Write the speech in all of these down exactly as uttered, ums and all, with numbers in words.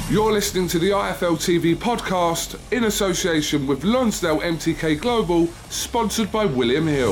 You're listening to the I F L T V podcast in association with Lonsdale M T K Global, sponsored by William Hill.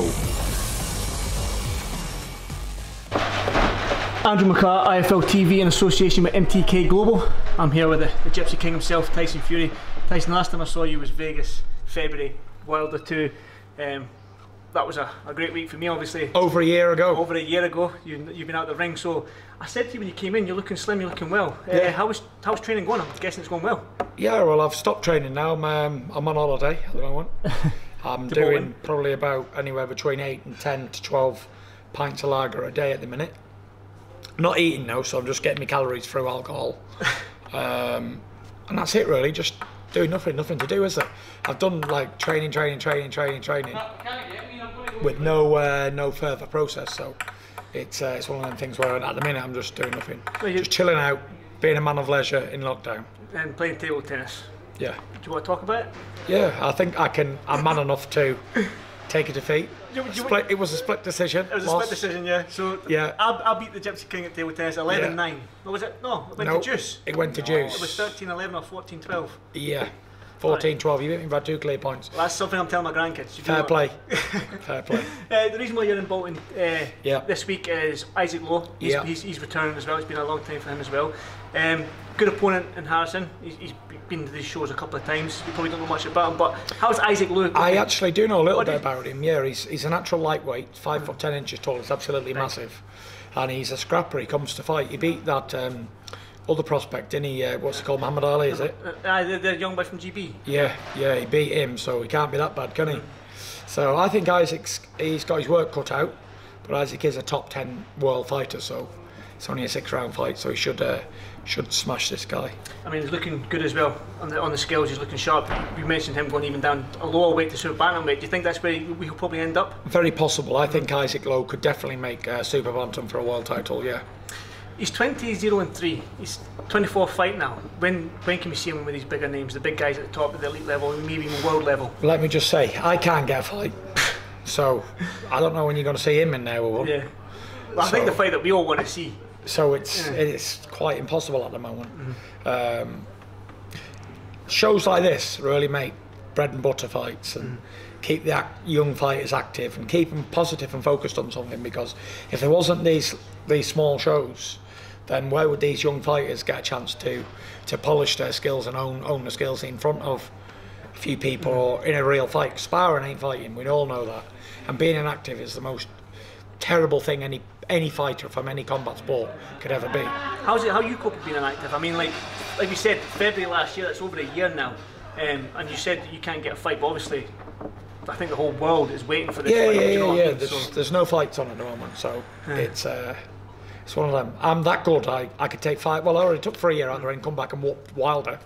Andrew McCart, I F L T V in association with M T K Global. I'm here with the, the Gypsy King himself, Tyson Fury. Tyson, last time I saw you was Vegas, February, Wilder two. Um, that was a, a great week for me, obviously. Over a year ago. Over a year ago, you, you've been out the ring. So I said to you when you came in, you're looking slim, you're looking well. Uh, Yeah. How's how's training going? I'm guessing it's going well. Yeah, well, I've stopped training now. I'm, um, I'm on holiday at the moment. I'm doing Bolton. probably about anywhere between eight and ten to twelve pints of lager a day at the minute. Not eating now, so I'm just getting my calories through alcohol. um, and that's it really, just doing nothing, nothing to do, is there? I've done like training, training, training, training, training with no uh, no further process, so it's uh, it's one of them things where at the minute I'm just doing nothing. Well, you- Just chilling out, being a man of leisure in lockdown. And playing table tennis. Yeah. Do you want to talk about it? Yeah, I think I can. I'm man enough to take a defeat. You- you- Split, it was a split decision. It was a loss. split decision, yeah. So Yeah. I, I beat the Gypsy King at table tennis eleven nine. What was it? No, it went No, to juice. it went to It was juice. thirteen eleven or fourteen twelve. Yeah, fourteen twelve. You beat me by two clear points. Well, that's something I'm telling my grandkids. You do Fair what- play. Fair play. Uh, the reason why you're in Bolton uh, Yeah. this week is Isaac Lowe. He's, Yeah. he's, he's returning as well. It's been a long time for him as well. Um, good opponent in Harrison. He's, he's been to these shows a couple of times. You probably don't know much about him, but how's Isaac Lowe? I actually do know a little What bit did- about him. Yeah, he's he's a natural lightweight, five foot ten inches tall. He's absolutely massive, and he's a scrapper. He comes to fight. He beat that um, other prospect, didn't he? Uh, what's it called? Muhammad Ali, is it? Uh, the, the young boy from G B. Yeah, yeah, he beat him, so he can't be that bad, can he? So I think Isaac's he's got his work cut out, but Isaac is a top ten world fighter, so it's only a six round fight, so he should uh, should smash this guy. I mean, he's looking good as well on the on the scales. He's looking sharp. You mentioned him going even down a lower weight to super bantamweight. Do you think that's where he- we'll probably end up? Very possible. I think Isaac Lowe could definitely make uh, super bantam for a world title. Yeah. He's twenty, zero and three. He's twenty-fourth fight now. When when can we see him with these bigger names, the big guys at the top of the elite level, maybe even world level? Let me just say, I can't get a fight, so I don't know when you're going to see him in there with one. Yeah. Well, I think So- the fight that we all want to see. So it's Yeah. it's quite impossible at the moment. Um, shows like this really make bread and butter fights and keep the act, young fighters active and keep them positive and focused on something. Because if there wasn't these these small shows, then where would these young fighters get a chance to to polish their skills and own own the skills in front of a few people or in a real fight? Sparring ain't fighting. We all know that. And being inactive is the most terrible thing any any fighter from any combat sport could ever be. How's it? How you cope with being inactive? I mean, like like we said, February last year. That's over a year now. Um, and you said that you can't get a fight, but obviously, I think the whole world is waiting for this Yeah, fight. yeah, do you know yeah, what I yeah. mean? There's, So- there's no fights on at the moment, so it's uh, it's one of them. I'm that good. I, I could take five. Well, I already took three year out there and come back and whooped Wilder.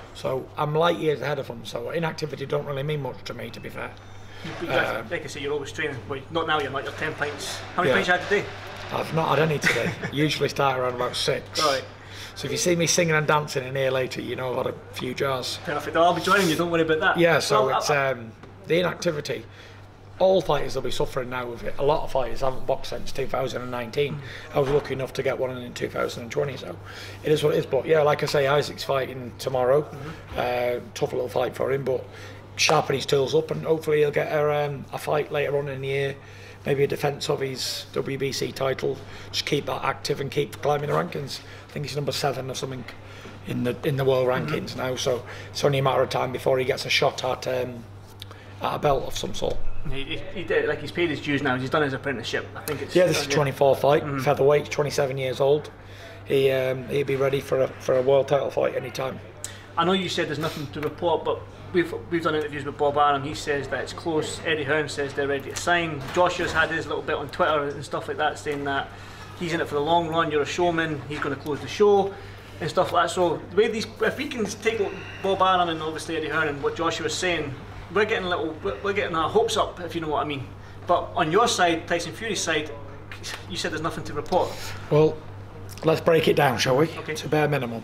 So I'm light years ahead of them. So inactivity don't really mean much to me, to be fair. But like, like I say, you're always training. Well, not now. You're not. You're ten pints. How many Yeah. pints you had today? I've not had any today. Usually start around about six. Right. So if you see me singing and dancing in here later, you know I've had a few jars. Perfect. No, I'll be joining you. Don't worry about that. Yeah, so Well, it's I- um, the inactivity. All fighters will be suffering now with it. A lot of fighters haven't boxed since two thousand nineteen. I was lucky enough to get one in two thousand twenty, so it is what it is. But yeah, like I say, Isaac's fighting tomorrow. Uh, tough little fight for him, but sharpen his tools up and hopefully he'll get a, um, a fight later on in the year. Maybe a defence of his W B C title. Just keep that active and keep climbing the rankings. I think he's number seven or something in the in the world rankings now. So it's only a matter of time before he gets a shot at um, at a belt of some sort. He, he, he did, like he's paid his dues now. He's done his apprenticeship. I think it's Yeah, this is yeah. twenty-four fight, featherweight, twenty-seven years old. He um, he'll be ready for a for a world title fight anytime. I know you said there's nothing to report, but we've we've done interviews with Bob Arum. He says that it's close. Eddie Hearn says they're ready to sign. Joshua's had his little bit on Twitter and stuff like that, saying that he's in it for the long run. You're a showman. He's going to close the show and stuff like that. So the way these, if we can take what Bob Arum and obviously Eddie Hearn and what Joshua's saying, we're getting a little, we're we're getting our hopes up, if you know what I mean. But on your side, Tyson Fury's side, you said there's nothing to report. Well, let's break it down, shall we? Okay. To bare minimum.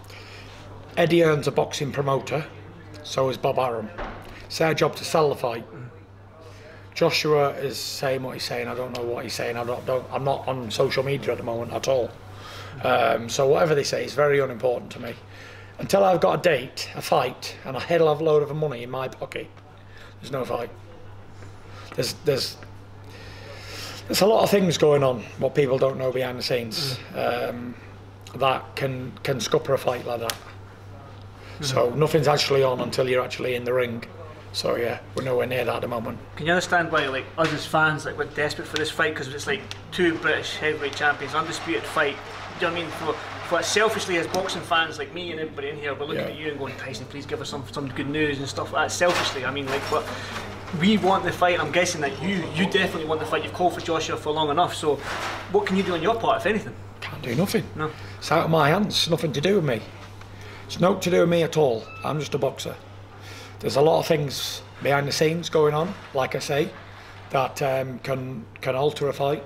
Eddie Hearn's a boxing promoter, so is Bob Arum. It's their job to sell the fight. Joshua is saying what he's saying. I don't know what he's saying. I don't, don't I'm not on social media at the moment at all. Um, so whatever they say is very unimportant to me. until I've got a date, a fight, and a hell of a load of money in my pocket, there's no fight. There's there's there's a lot of things going on what people don't know behind the scenes um, that can can scupper a fight like that. Mm-hmm. So nothing's actually on until you're actually in the ring. So yeah, we're nowhere near that at the moment. Can you understand why, like, us as fans, like, we're desperate for this fight, because it's like two British heavyweight champions, undisputed fight. Do you know what I mean? For, for selfishly, as boxing fans like me and everybody in here, we're looking yeah. at you and going, Tyson, please give us some some good news and stuff like that. Selfishly, I mean, like, but we want the fight. I'm guessing that you you definitely want the fight. You've called for Joshua for long enough. So, what can you do on your part, if anything? Can't do nothing. No. It's out of my hands. It's nothing to do with me. It's nothing to do with me at all. I'm just a boxer. There's a lot of things behind the scenes going on, like I say, that um, can can alter a fight.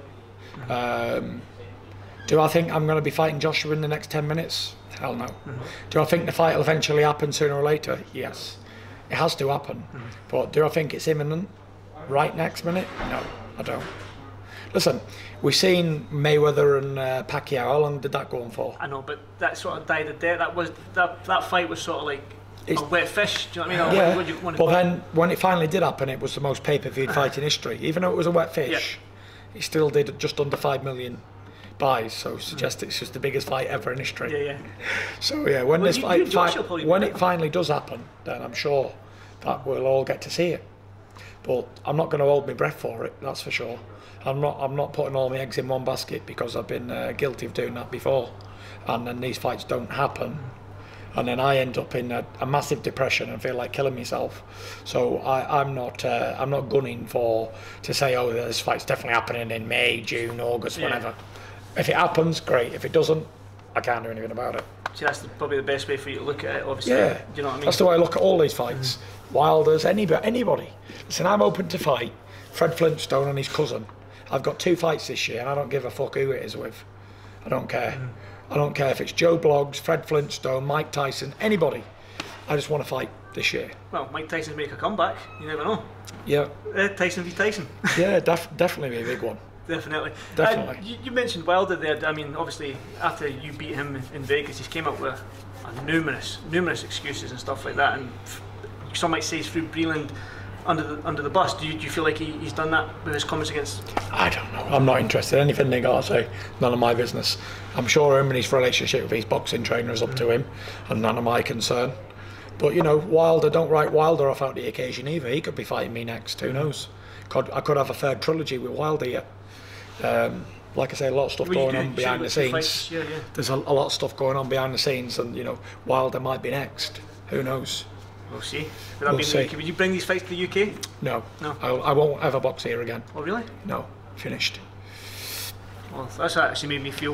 Um, do I think I'm going to be fighting Joshua in the next ten minutes? Hell no. Mm-hmm. Do I think the fight will eventually happen sooner or later? Yes. It has to happen. Mm-hmm. But do I think it's imminent right next minute? No, I don't. Listen, we've seen Mayweather and uh, Pacquiao. How long did that go on for? I know, but that sort of died a death. That was that that fight was sort of like it's, a wet fish. Do you know what I mean? Yeah. When you, when but then when it finally did happen, it was the most pay-per-viewed fight in history. Even though it was a wet fish, yeah. It still did just under five million buys. So suggest it's just the biggest fight ever in history. Yeah, yeah. So yeah, when well, this you, fight, you, fight when it finally does happen, then I'm sure that we'll all get to see it. But I'm not going to hold my breath for it. That's for sure. I'm not. I'm not putting all my eggs in one basket, because I've been uh, guilty of doing that before, and then these fights don't happen, and then I end up in a, a massive depression and feel like killing myself. So I, I'm not. Uh, I'm not gunning for to say, oh, this fight's definitely happening in May, June, August, yeah. whenever. If it happens, great. If it doesn't, I can't do anything about it. See, that's the, probably the best way for you to look at it. Obviously, yeah. Do you know what I mean? That's the way I look at all these fights. Mm-hmm. Wilders, anybody, anybody. Listen, I'm open to fight Fred Flintstone and his cousin. I've got two fights this year, and I don't give a fuck who it is with. I don't care. Mm. I don't care if it's Joe Bloggs, Fred Flintstone, Mike Tyson, anybody. I just want to fight this year. Well, Mike Tyson's make a comeback. You never know. Yeah. Uh, Tyson v Tyson. Yeah, def- definitely be a big one. Definitely. Definitely. Uh, you, you mentioned Wilder there. I mean, obviously, after you beat him in Vegas, he came up with uh, numerous, numerous excuses and stuff like that. And f- some might say he's threw Breland under the under the bus. Do you, do you feel like he, he's done that with his comments against? I don't know. I'm not interested. Anything they got to say, none of my business. I'm sure him and his relationship with his boxing trainer is up mm. to him, and none of my concern. But you know, Wilder, don't write Wilder off out the occasion either. He could be fighting me next. Who knows? Could, I could have a third trilogy with Wilder yet. Um, like I say, a lot of stuff well, going do, on behind the scenes. Yeah, yeah. There's a, a lot of stuff going on behind the scenes, and you know, Wilder might be next. Who knows? We'll see. Would, that we'll be see. The, would you bring these fights to the U K? No. No. I, I won't ever box here again. Oh, really? No. Finished. Well, that's actually made me feel.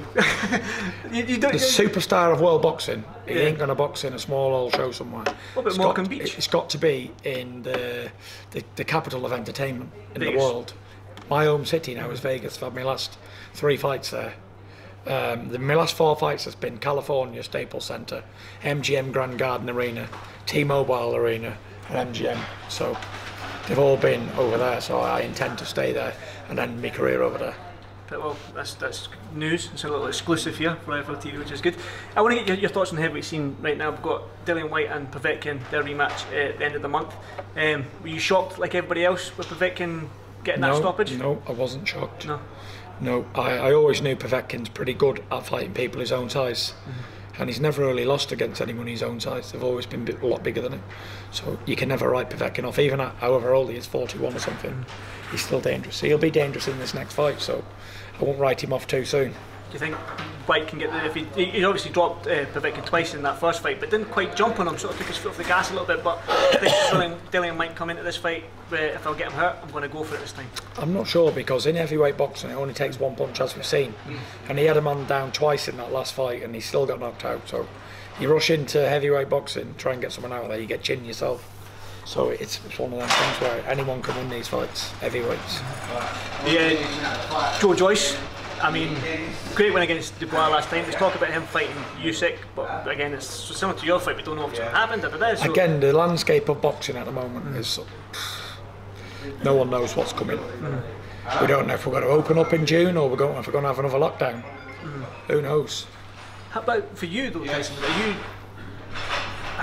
you, you don't, the superstar of world boxing, he yeah. ain't going to box in a small old show somewhere. What about it's Morecambe got, Beach? It's got to be in the the, the capital of entertainment in Vegas. the world. My home city now is Vegas. I've had my last three fights there. Um, the, my last four fights has been California Staples Center, M G M Grand Garden Arena, T-Mobile Arena, and M G M. So they've all been over there. So I intend to stay there and end my career over there. But, well, that's that's news. It's a little exclusive here for I F L T V, which is good. I want to get your, your thoughts on the heavyweight scene right now. We've got Dillian Whyte and Povetkin, their rematch uh, at the end of the month. Um, were you shocked, like everybody else, with Povetkin getting no, that stoppage? No, I wasn't shocked. No. No, I, I always knew Povetkin's pretty good at fighting people his own size. Mm-hmm. And he's never really lost against anyone his own size. They've always been a lot bigger than him. So you can never write Povetkin off, even at however old he is, forty-one or something. Mm-hmm. He's still dangerous. So he'll be dangerous in this next fight, so I won't write him off too soon. Do you think Whyte can get the... If he, he obviously dropped uh, Povetkin twice in that first fight, but didn't quite jump on him, sort of took his foot off the gas a little bit, but I think Dillian, Dillian might come into this fight, uh, if I'll get him hurt, I'm going to go for it this time. I'm not sure, because in heavyweight boxing it only takes one punch, as we've seen. Mm. And he had a man down twice in that last fight and he still got knocked out. So you rush into heavyweight boxing, try and get someone out there, you get chinned yourself. So it's, it's one of them things where anyone can win these fights, heavyweights. Yeah, Joe Joyce, I mean, great win against Dubois last time. There's talk about him fighting Usyk, but again, it's similar to your fight. We don't know if it's going to happen. Da, da, da, so. Again, the landscape of boxing at the moment mm. is no one knows what's coming. Mm. We don't know if we're going to open up in June or we're going, if we're going to have another lockdown. Mm. Who knows? How about for you though, Tyson? Are you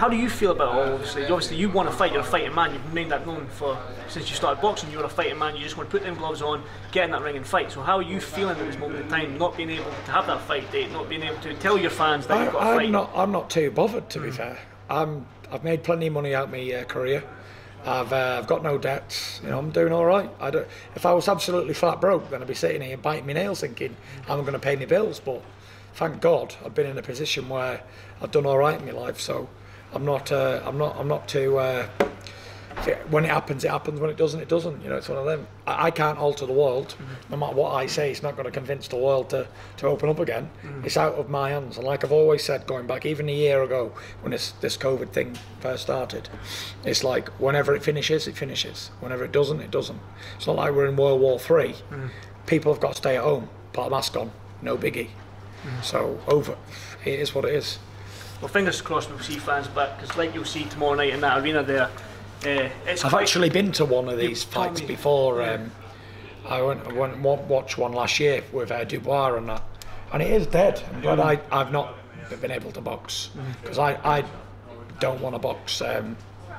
how do you feel about it all? Obviously, obviously you want to fight. You're a fighting man. You've made that known for since you started boxing. You're a fighting man. You just want to put them gloves on, get in that ring and fight. So how are you feeling at this moment in time, not being able to have that fight date, not being able to tell your fans that I, you've got to I'm fight? not. I'm not too bothered, to mm. be fair. I'm. I've made plenty of money out of my uh, career. I've uh, I've got no debts. You know, I'm doing all right. I don't. If I was absolutely flat broke, then I'd be sitting here biting my nails, thinking I'm going to pay my bills. But thank God, I've been in a position where I've done all right in my life. So I'm not. Uh, I'm not. I'm not too. Uh, when it happens, it happens. When it doesn't, it doesn't. You know, it's one of them. I, I can't alter the world. Mm-hmm. No matter what I say, it's not going to convince the world to, to open up again. Mm-hmm. It's out of my hands. And like I've always said, going back even a year ago when this this COVID thing first started, it's like whenever it finishes, it finishes. Whenever it doesn't, it doesn't. It's not like we're in World War Three. Mm-hmm. People have got to stay at home, put a mask on, no biggie. Mm-hmm. So over, it is what it is. Well, fingers crossed we'll see fans back, because like you'll see tomorrow night in that arena there. Uh, it's I've actually been to one of these fights me. before. Yeah. Um, I went, I went and watched one last year with uh, Dubois and that, and it is dead. I'm glad I, I've not been able to box, because mm-hmm. I, I don't want to box um,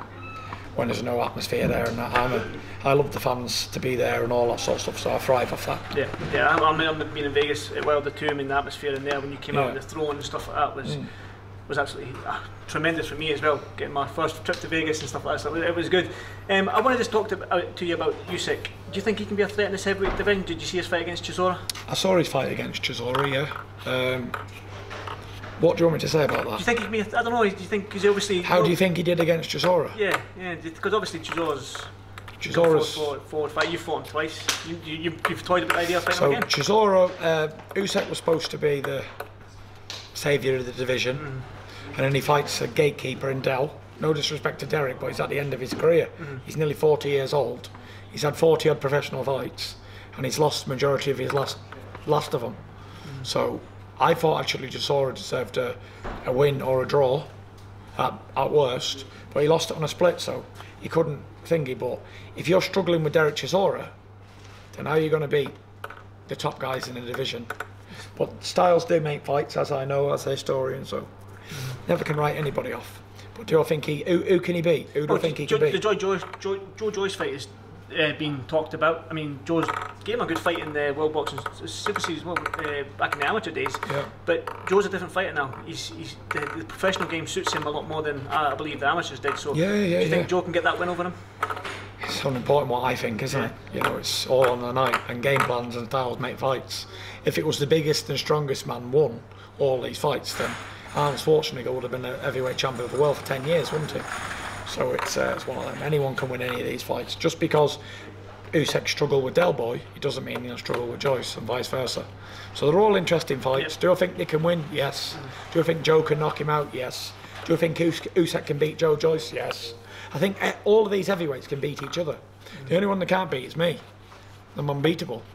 when there's no atmosphere there. And that. I'm a, I love the fans to be there and all that sort of stuff, so I thrive off that. Yeah, yeah. I, I mean, I've been in Vegas at Wilder too. I mean, the atmosphere in there when you came yeah. out with the throne and stuff like that was. Mm. was absolutely uh, tremendous for me as well, getting my first trip to Vegas and stuff like that, so it was good. Um, I want to just talk to, uh, to you about Usyk. Do you think he can be a threat in this heavyweight division? Did you see his fight against Chisora? I saw his fight against Chisora, yeah. Um, what do you want me to say about that? Do you think he can be a th- I don't know, do you think, because obviously... How do you think he did against Chisora? Yeah, yeah, because obviously Chisora's... Chisora's... Forward, forward fight. You fought him twice. You, you, you've toyed about the idea of fighting so him again? Chisora, uh, Usyk was supposed to be the saviour of the division. Mm. And then he fights a gatekeeper in Dell. No disrespect to Derek, but he's at the end of his career. Mm-hmm. He's nearly forty years old. He's had forty odd professional fights, and he's lost the majority of his last last of them. Mm-hmm. So I thought actually Chisora deserved a, a win or a draw at, at worst, but he lost it on a split, so he couldn't thingy. But if you're struggling with Derek Chisora, then how are you going to beat the top guys in the division? But styles do make fights, as I know, as a historian, so never can write anybody off. But do I think he? Who, who can he beat? Who do oh, I think he Joe, can beat? The Joe Joyce, Joe, Joe Joyce fight is uh, being talked about. I mean, Joe's gave him a good fight in the World Boxing Super Series well, uh, back in the amateur days. Yeah. But Joe's a different fighter now. He's, he's the, the professional game suits him a lot more than uh, I believe the amateurs did. So, yeah, yeah, do you yeah. think Joe can get that win over him? It's unimportant what I think, isn't yeah. it? You know, it's all on the night, and game plans and styles make fights. If it was the biggest and strongest man won all these fights, then Arnold Schwarzenegger would have been a heavyweight champion of the world for ten years, wouldn't he? So it's, uh, it's one of them. Anyone can win any of these fights. Just because Usyk struggled with Del Boy, it doesn't mean he'll struggle with Joyce, and vice versa. So they're all interesting fights. Yep. Do I think they can win? Yes. Mm. Do I think Joe can knock him out? Yes. Do I think Us- Usyk can beat Joe Joyce? Yes. I think all of these heavyweights can beat each other. Mm. The only one that can't beat is me. I'm unbeatable.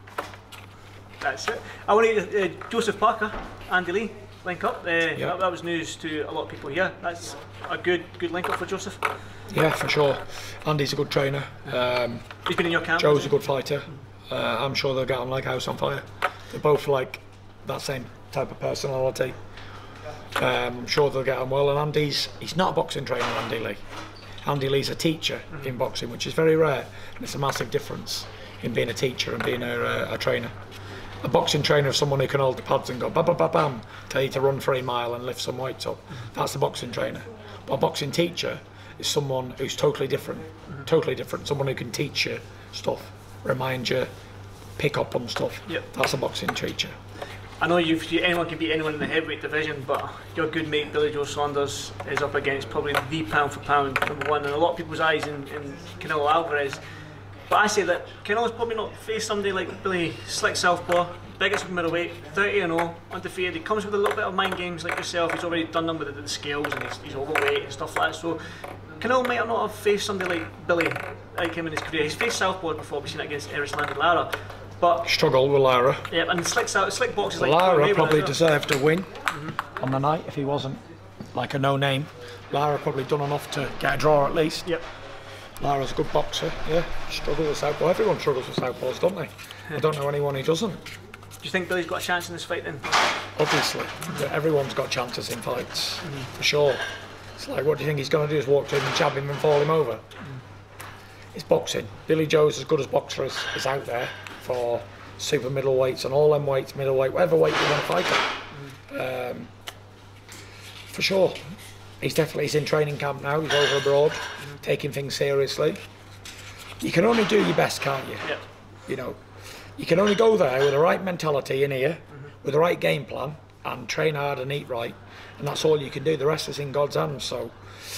That's it. I want to get uh, Joseph Parker, Andy Lee. Link up. Uh, yeah. that, that was news to a lot of people here. That's a good good link up for Joseph. Yeah, for sure. Andy's a good trainer. Um, He's been in your camp. Joe's a good fighter. Uh, I'm sure they'll get on like house on fire. They're both like that same type of personality. Um, I'm sure they'll get on well. And Andy's he's not a boxing trainer, Andy Lee. Andy Lee's a teacher mm-hmm. in boxing, which is very rare, and it's a massive difference in being a teacher and being a, a, a trainer. A boxing trainer is someone who can hold the pads and go bam, bam, bam, bam, tell you to run for a mile and lift some weights up. That's a boxing trainer. But a boxing teacher is someone who's totally different, mm-hmm. totally different. Someone who can teach you stuff, remind you, pick up on stuff. Yep. That's a boxing teacher. I know you've, anyone can beat anyone in the heavyweight division, but your good mate Billy Joe Saunders is up against probably the pound for pound number one in a lot of people's eyes in, in Canelo Alvarez. But I say that Canelo's probably not faced somebody like Billy, slick southpaw, biggest middleweight, thirty and oh, undefeated. He comes with a little bit of mind games like yourself. He's already done them with the, the scales and he's, he's overweight and stuff like that. So Canelo might not have faced somebody like Billy like him in his career. He's faced southpaw before. We've seen it against Erislandy Lara. But struggled with Lara. Yeah, and slick slick boxes like Lara probably deserved a win mm-hmm. on the night if he wasn't like a no name. Lara probably done enough to get a draw at least. Yep. Lara's a good boxer, yeah. Struggle with southpaw. Everyone struggles with southpaws, don't they? I don't know anyone who doesn't. Do you think Billy's got a chance in this fight then? Obviously. Everyone's got chances in fights, mm-hmm. for sure. It's like, what do you think he's going to do? Is walk to him and jab him and fall him over? Mm. It's boxing. Billy Joe's as good as boxer as is out there for super middleweights and all them weights, middleweight, whatever weight you want to fight at. Mm. Um, for sure. He's definitely he's in training camp now. He's over abroad, mm. taking things seriously. You can only do your best, can't you? Yeah. You know, you can only go there with the right mentality in here, mm-hmm. with the right game plan, and train hard and eat right, and that's all you can do. The rest is in God's hands. So,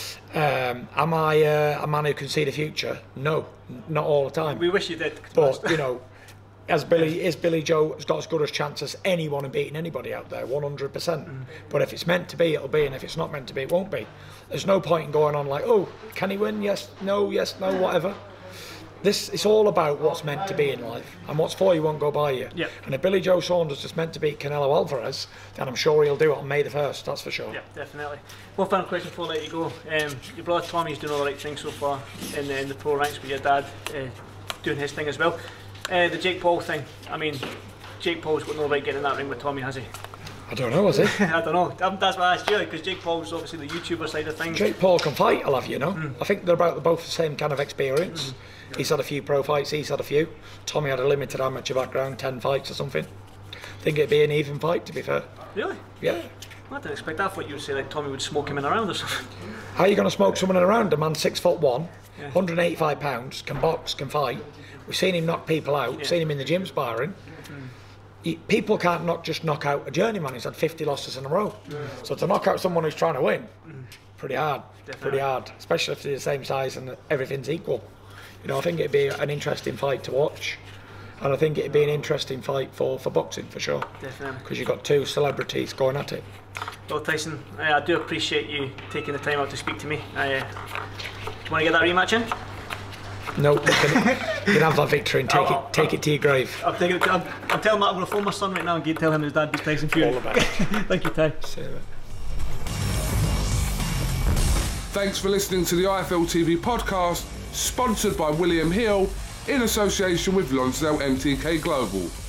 um, am I uh, a man who can see the future? No, not all the time. We wish you did. But you know, as Billy is Billy Joe has got as good a chance as anyone in beating anybody out there, one hundred percent. Mm. But if it's meant to be, it'll be, and if it's not meant to be, it won't be. There's no point in going on like, oh, can he win? Yes, no, yes, no, whatever. This it's all about what's meant to be in life, and what's for you won't go by you. Yep. And if Billy Joe Saunders is meant to beat Canelo Alvarez, then I'm sure he'll do it on May the first. That's for sure. Yeah, definitely. One final question before I let you go. Um, your brother Tommy's doing all the right things so far in the, in the pro ranks, with your dad uh, doing his thing as well. Uh, the Jake Paul thing. I mean, Jake Paul's got no right getting in that ring with Tommy, has he? I don't know, has he? I don't know. That's why I asked you, because Jake Paul's obviously the YouTuber side of things. Jake Paul can fight, I'll have you know. Mm. I think they're about both the same kind of experience. Mm. He's had a few pro fights, he's had a few. Tommy had a limited amateur background, ten fights or something. I think it'd be an even fight, to be fair. Really? Yeah. I didn't expect that. I thought you would say like Tommy would smoke him in around or something. How are you going to smoke someone in around? A man six foot one, yeah. one hundred eighty-five pounds, can box, can fight. We've seen him knock people out, yeah. seen him in the gym sparring. Mm. He, people can't knock, just knock out a journeyman who's had fifty losses in a row. Yeah. So to knock out someone who's trying to win, mm. pretty hard, Definitely. pretty hard, especially if they're the same size and everything's equal. You know, I think it'd be an interesting fight to watch, and I think it'd be an interesting fight for, for boxing for sure. Definitely. Because you've got two celebrities going at it. Well, Tyson, I, I do appreciate you taking the time out to speak to me. I, uh, do you want to get that rematch in? No, you can, you can have that victory and take I'll, it, take I'll, it to your grave. I'm, taking it to, I'm, I'm telling Matt I'm going to phone my son right now and tell him his dad beat Tyson Fury. All about it. Thank you, Ty. See you. Thanks for listening to the I F L T V podcast, sponsored by William Hill in association with Lonsdale M T K Global.